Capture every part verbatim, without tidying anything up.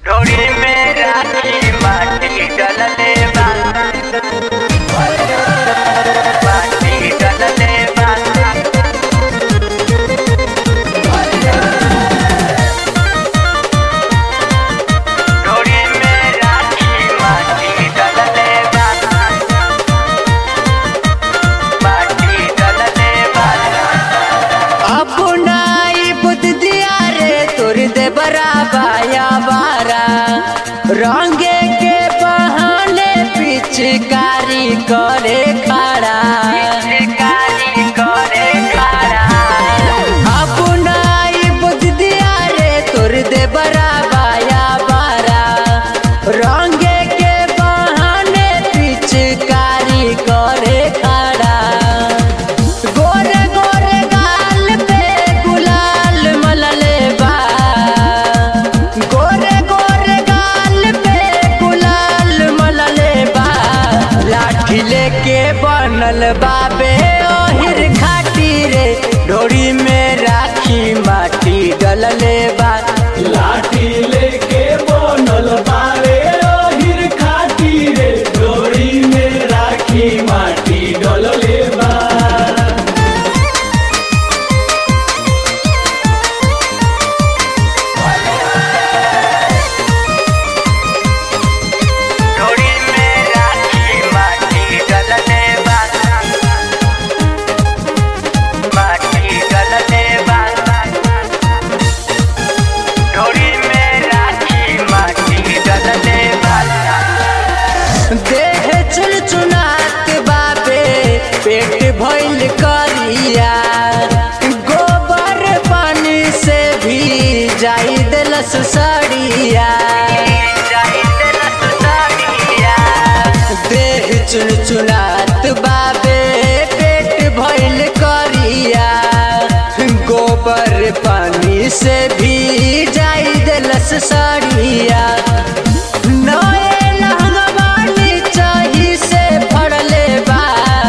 डोरी में राखी माटी डलले बा माटी डलले बा डोरी में राखी माटी डलले बा माटी डलले बा अपनाई बुद्ध दिया रे तोर दे बराबाया बारा रंगे के बहाने पिचकारी करे खड़ा शिकारी करे खड़ा अपनाई बुद्ध दिया रे तोर दे बराबाया बारा रंगे के बहाने पिचकारी करे खड़ा गोरे गोरे गाल पे गुलाल मलले बा गोरे गोरे गाल पे गुलाल मलले बा लाठी लेके बनल बाबे ओहिर खाटी रे डोरी में राखी माटी डलले बा लाठी लेके बनल बारे ओहिर खाटी रे डोरी में राखी माटी डलले बा डोरी में राखी माटी डलले बा माटी डलले बा डोरी में राखी माटी डलले बा देह चुनचुनात बाबे पेट भइल करिया गोबर पानी से भी जाई देलस सड़िया देह चुनचुनात बाबे पेट भइल करिया गोबर पानी से भी जाई देलस सड़िया नए लहंगवानी चाही से फड़ले बा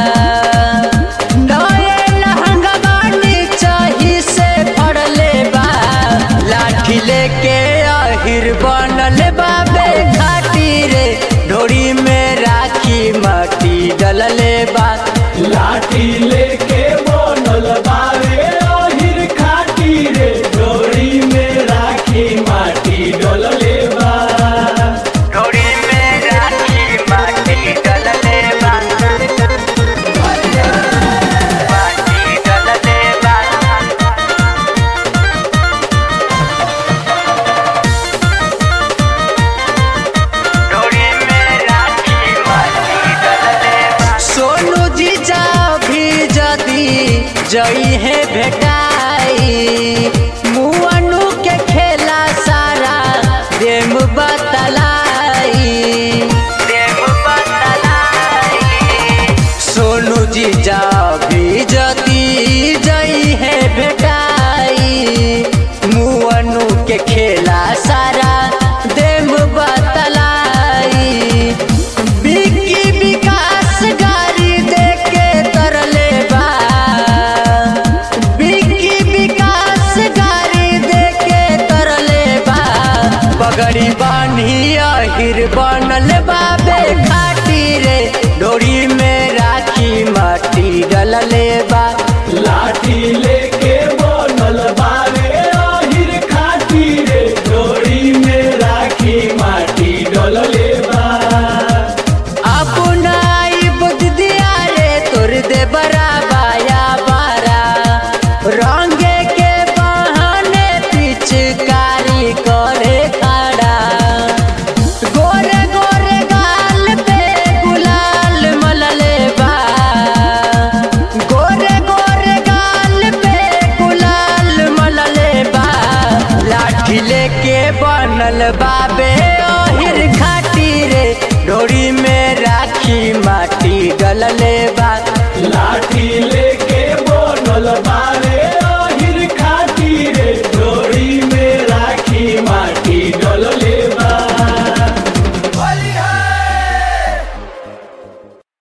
नए लहंगवानी चाही से फड़ले बा लाठी लेके आहिर बनल बाबे घाटी रे डोरी में राखी माटी डलले बा लाठी लेके बनल बारे ओहिर खाटी रे डोरी में राखी माटी डलले बा डोरी में राखी माटी डलले बा माटी डलले बा डोरी में राखी माटी डलले बा सोनू जीजा भी जदी जई है भेटाई मुअनु के खेला सारा देम बतलाई देव बतलाई सोनू जीजा भी जदी जई है भेटाई मुअनु के खेला सारा देम बतलाई बिकी विकास गाड़ी देके तरले बा बिकी विकास गाड़ी देके तरले बा पगड़ी बानी आहिर बनल बाबे खाटी रे डोरी में राखी माटी डलले बा लाठी